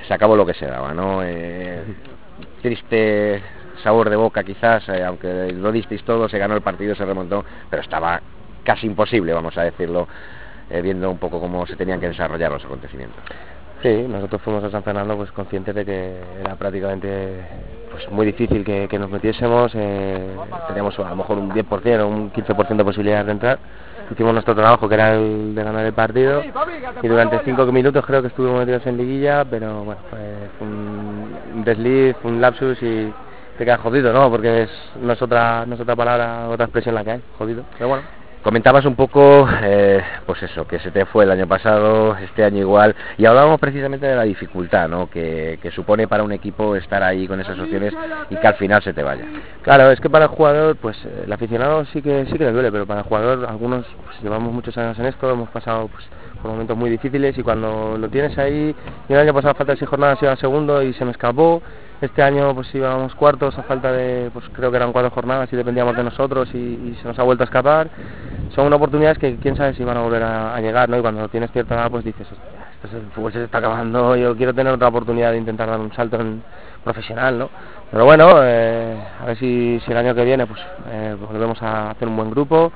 se acabó lo que se daba, ¿no? Triste sabor de boca quizás, aunque lo disteis todo, se ganó el partido, se remontó, pero estaba casi imposible, vamos a decirlo, viendo un poco cómo se tenían que desarrollar los acontecimientos. Sí, nosotros fuimos a San Fernando pues conscientes de que era prácticamente pues muy difícil que nos metiésemos, teníamos a lo mejor un 10% o un 15% de posibilidades de entrar. Hicimos nuestro trabajo, que era el de ganar el partido, y durante 5 minutos creo que estuvimos metidos en liguilla, pero bueno, fue un desliz, un lapsus y te quedas jodido, ¿no? Porque no es otra palabra, otra expresión la que hay, jodido, pero bueno. Comentabas un poco, pues eso, que se te fue el año pasado, este año igual, y hablábamos precisamente de la dificultad, ¿no? que supone para un equipo estar ahí con esas opciones y que al final se te vaya. Claro, es que para el jugador, pues el aficionado sí que le duele, pero para el jugador, algunos pues, llevamos muchos años en esto, hemos pasado pues, por momentos muy difíciles, y cuando lo tienes ahí, y el año pasado a falta de 6 jornadas iba segundo y se me escapó. Este año pues íbamos cuartos a falta de, pues creo que eran 4 jornadas y dependíamos de nosotros, y se nos ha vuelto a escapar. Son oportunidades que quién sabe si van a volver a llegar, ¿no? Y cuando tienes cierta edad pues dices, el fútbol se está acabando, yo quiero tener otra oportunidad de intentar dar un salto profesional, ¿no? Pero bueno, a ver si el año que viene pues volvemos a hacer un buen grupo.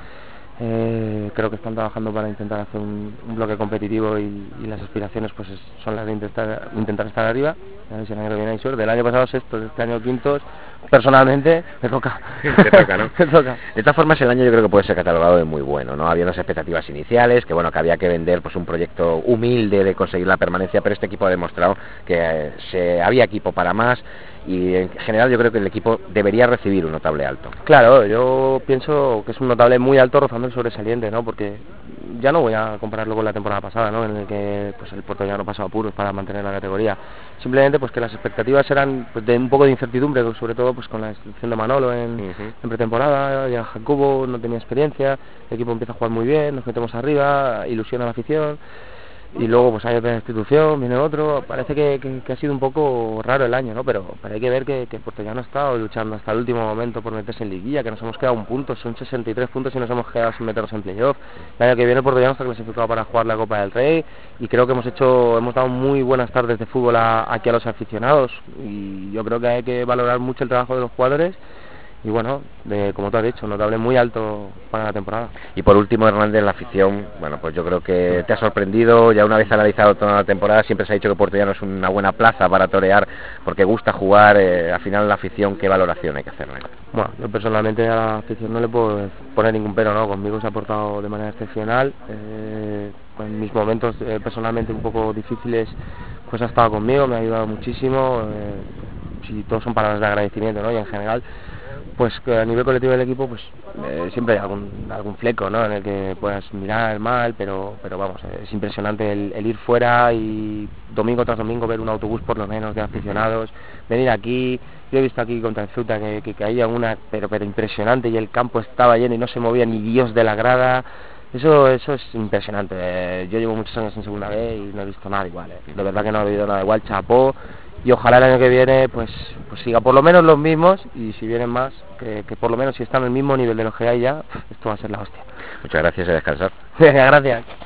Creo que están trabajando para intentar hacer un bloque competitivo, y las aspiraciones pues son las de intentar estar arriba. A ver si el año que viene hay suerte. El año pasado sextos, este año quintos. Personalmente me toca. Te toca, ¿no? Me toca. De todas formas, el año yo creo que puede ser catalogado de muy bueno, ¿no? Había unas expectativas iniciales, que bueno, que había que vender pues un proyecto humilde de conseguir la permanencia, pero este equipo ha demostrado que había equipo para más, y en general yo creo que el equipo debería recibir un notable alto. Claro, yo pienso que es un notable muy alto, rozando el sobresaliente, ¿no? Porque ya no voy a compararlo con la temporada pasada, ¿no? En el que pues el Puerto ya no pasaba apuros para mantener la categoría. Simplemente pues que las expectativas eran pues, de un poco de incertidumbre, sobre todo pues con la inscripción de Manolo en pretemporada. Ya Jacobo no tenía experiencia, el equipo empieza a jugar muy bien, nos metemos arriba, ilusiona a la afición. Y luego pues hay otra institución, viene otro, parece que ha sido un poco raro el año, ¿no? Pero hay que ver que Puerto Llano ha estado luchando hasta el último momento por meterse en liguilla, que nos hemos quedado un punto, son 63 puntos y nos hemos quedado sin meternos en playoff. El año que viene Puerto Llano está clasificado para jugar la Copa del Rey, y creo que hemos dado muy buenas tardes de fútbol aquí a los aficionados, y yo creo que hay que valorar mucho el trabajo de los jugadores. Y bueno, como tú has dicho, notable muy alto para la temporada. Y por último, Hernández, la afición, bueno, pues yo creo que te ha sorprendido. Ya una vez analizado toda la temporada, siempre se ha dicho que Puerto Llano es una buena plaza para torear, porque gusta jugar. Al final la afición, ¿qué valoración hay que hacerle? Bueno, yo personalmente a la afición no le puedo poner ningún pero, ¿no? Conmigo se ha portado de manera excepcional. En mis momentos personalmente un poco difíciles, pues ha estado conmigo, me ha ayudado muchísimo. Si todos son palabras de agradecimiento, ¿no? Y en general, pues que a nivel colectivo del equipo pues siempre hay algún fleco, ¿no? En el que puedas mirar mal, pero vamos, es impresionante el ir fuera y domingo tras domingo ver un autobús por lo menos de aficionados, venir aquí. Yo he visto aquí contra el Ceuta que caía una pero impresionante, y el campo estaba lleno y no se movía ni Dios de la grada. Eso es impresionante. Yo llevo muchos años en segunda B y no he visto nada igual. De verdad que no ha habido nada igual, chapó. Y ojalá el año que viene pues siga por lo menos los mismos, y si vienen más, que por lo menos si están al mismo nivel de los que hay ya, esto va a ser la hostia. Muchas gracias, y a descansar. Gracias.